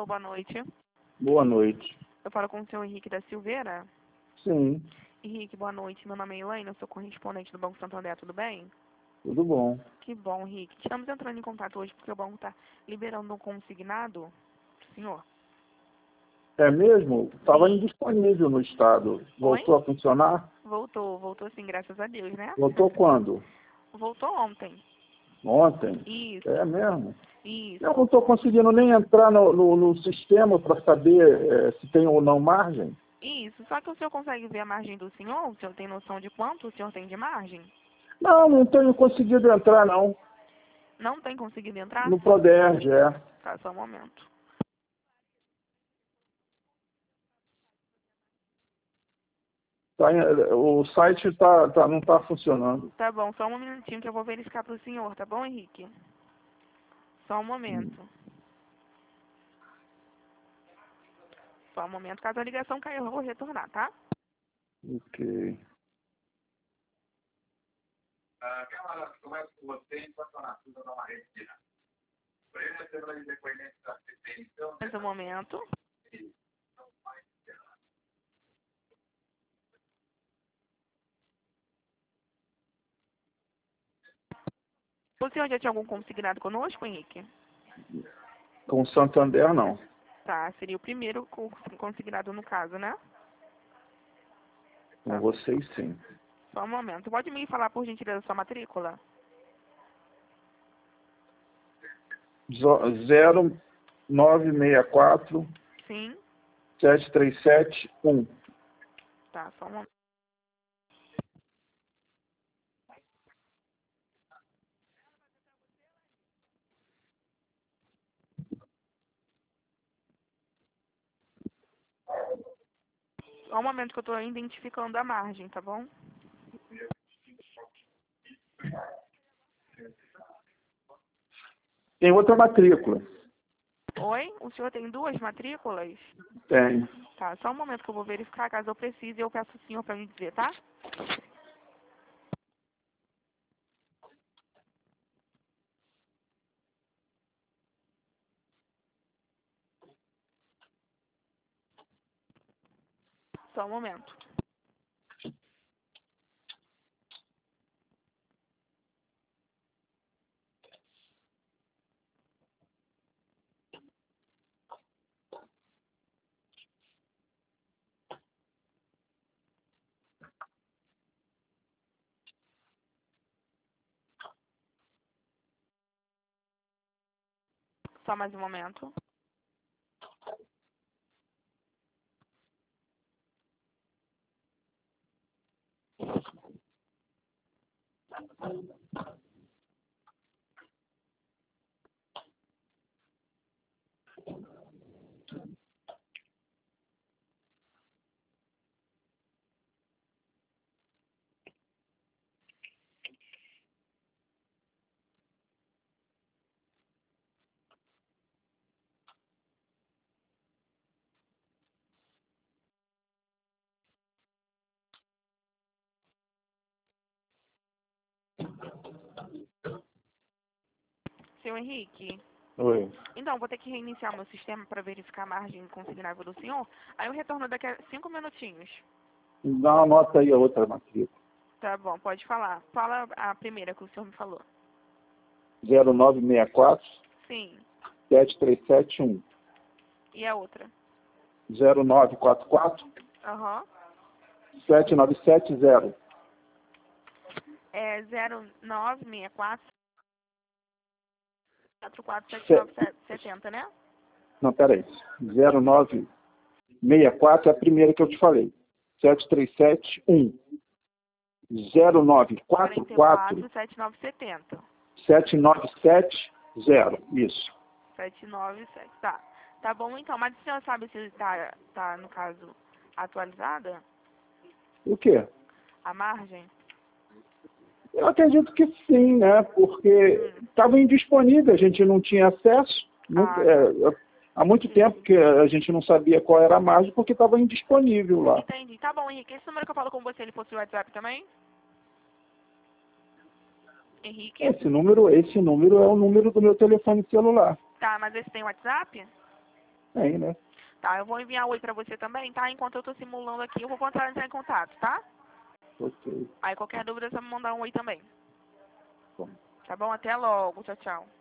Alô, boa noite. Boa noite. Eu falo com o senhor Henrique da Silveira. Sim, Henrique, boa noite. Meu nome é Elaine, eu sou correspondente do Banco Santander, tudo bem? tudo bom. Que bom, Henrique. Estamos entrando em contato hoje porque o banco está liberando um consignado pro senhor. É mesmo? Estava Sim. indisponível no estado. Oi? Voltou a funcionar? Voltou sim, graças a Deus, né? Voltou quando? Voltou ontem. Ontem? Isso, É mesmo? isso. Eu não estou conseguindo nem entrar no sistema para saber se tem ou não margem. Isso, só que o senhor consegue ver a margem do senhor? O senhor tem noção de quanto o senhor tem de margem? Não, não tenho conseguido entrar não. Não tem conseguido entrar? No Proderj, é. Tá, só um momento. O site não está funcionando. Tá bom, só um minutinho que eu vou verificar pro senhor, tá bom, Henrique? Só um momento. Só um momento. Caso a ligação caia, eu vou retornar, tá? Ok. Mais um momento. O senhor já tinha algum consignado conosco, Henrique? Com o Santander, não. Tá, seria o primeiro consignado no caso, né? Com Tá, vocês, sim. só um momento. Pode me falar, por gentileza, sua matrícula? 0964 Sim. 7371. Tá, só um momento. Só um momento que eu tô identificando a margem, tá bom? Tem outra matrícula. Oi? O senhor tem duas matrículas? Tem. Tá, só um momento que eu vou verificar. Caso eu precise, eu peço o senhor pra me dizer, tá? Só um momento. Só mais um momento. Seu Henrique, Oi. então, vou ter que reiniciar meu sistema para verificar a margem consignável do senhor. Aí eu retorno daqui a 5 minutinhos. Dá uma nota aí a outra matrícula. Tá bom, pode falar. Fala a primeira que o senhor me falou. 0964 Sim. 7371. E a outra? 0944 Aham. 7970. É 0964 Se- 447970, né? Não, peraí. 0964 é a primeira que eu te falei. 7371. 0944 7970. 7970. Isso. 797. Tá. Tá bom então, mas o senhor sabe se tá no caso, atualizada O quê? a margem? Eu acredito que sim, né? Porque estava indisponível, a gente não tinha acesso. Ah, tá. Há muito tempo que a gente não sabia qual era a margem, porque estava indisponível lá. Entendi. Tá bom, Henrique. Esse número que eu falo com você, ele possui WhatsApp também? Henrique? Esse número é o número do meu telefone celular. Tá, mas esse tem WhatsApp? Tem, né? Tá, eu vou enviar um oi pra você também, tá? Enquanto eu tô simulando aqui, eu vou entrar em contato, tá? Ok. Aí qualquer dúvida, é só me mandar um oi também. Bom. Tá bom? Até logo. Tchau, tchau.